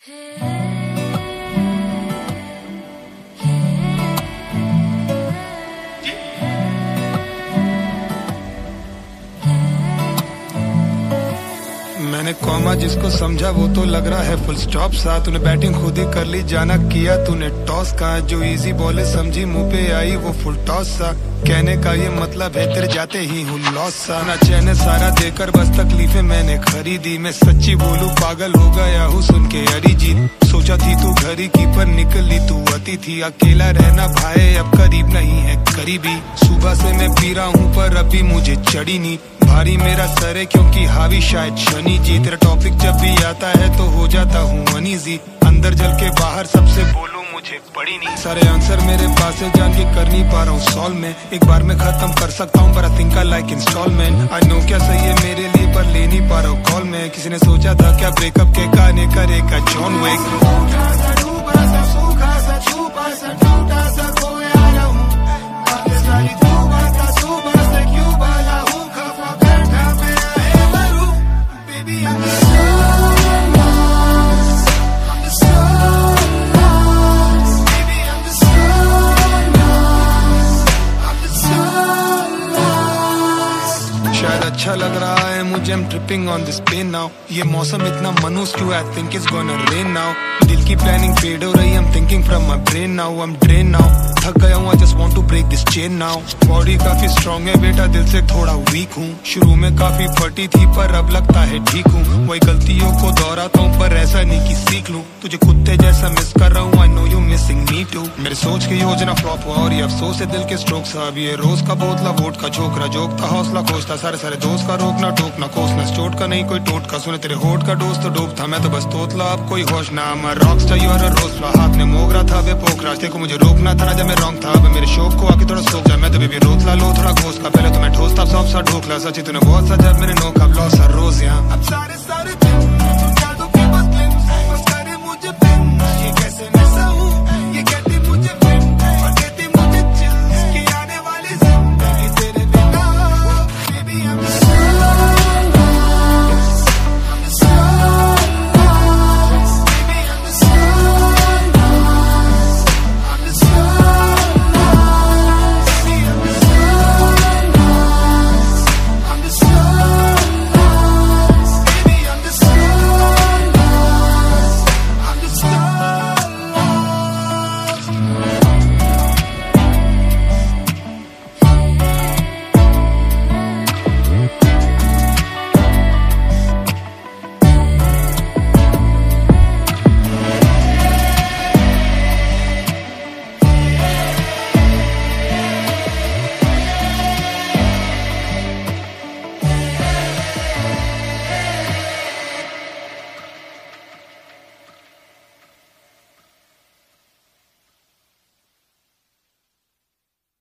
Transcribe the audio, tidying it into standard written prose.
मैंने कॉमा जिसको समझा वो तो लग रहा है फुल स्टॉप सा। तूने बैटिंग खुद ही कर ली, जाना किया तूने टॉस का। जो इजी बॉले समझी मुंह पे आई वो फुल टॉस सा। कहने का ये मतलब है तेरे जाते ही हूँ लॉस सा। ना चैन सारा देकर बस तकलीफें मैंने खरीदी। मैं सच्ची बोलूं पागल हो गया हूँ सुन के अरिजीत। सोचा थी तू घरी की पर निकली तू अति थी। अकेला रहना भाई अब करीब नहीं है करीबी। सुबह से मैं पी रहा हूँ पर अभी मुझे चढ़ी नहीं। भारी मेरा सर है क्योंकि हावी शायद शनि जी। तेरा टॉपिक जब भी आता है तो हो जाता हूँ अनईजी। अंदर जल के बाहर सबसे बोलूं मुझे पड़ी नहीं। सारे आंसर मेरे पास है जान के कर नहीं पा रहा हूँ सॉल्व में। एक बार में खत्म कर सकता हूँ पर I think I like instalment. I know क्या सही है मेरे लिए पर ले नहीं पा रहा हूँ कॉल में। किसी ने सोचा था क्या ब्रेकअप के गाने करेगा जॉन विक। शायद अच्छा लग रहा है मुझे, I'm tripping on this pain now। ये मौसम इतना मनूस क्यों, I think it's gonna rain now। दिल की प्लानिंग फेड हो रही, I'm thinking from my brain now। I'm drained now, थक गया हूँ, I just want to break this chain now। Body काफी स्ट्रॉन्ग है बेटा, दिल से थोड़ा वीक हूँ। शुरू में काफी फटी थी पर अब लगता है ठीक हूँ। वही गलतियों को दोहराता हूँ पर ऐसा नहीं कि सीख लूँ। तुझे कुत्ते जैसा मिस कर रहा हूँ, I know you missing me too। मेरे सोच की योजना फ्लॉप हुआ और ये अफसोस है दिल के स्ट्रोक सा। अब ये रोज का बोतला वोट का छोकरा जोकता हौसला खोजता। सारे दोस्त का रोकना टोकना कोसना चोट का नहीं कोई टोट का। सुने तेरे होठ का डोज तो डूब था, मैं तो बस तोतला अब कोई होश ना। मैं rockstar you are a rose flower. हाथ में मोगरा था वे पोखरा, देखो मुझे रोकना था ना जब मैं रॉन्ग था। अब मेरे शौक को आके थोड़ा सोच जा, मैं तो बेबी रोतला लो थोड़ा घोष का। पहले तो मैं ठोस था सॉफ्ट सा ढोकला। सच्ची तूने बहुत सा जब मेरे नो का लॉस हर रोज यहाँ। अब सारे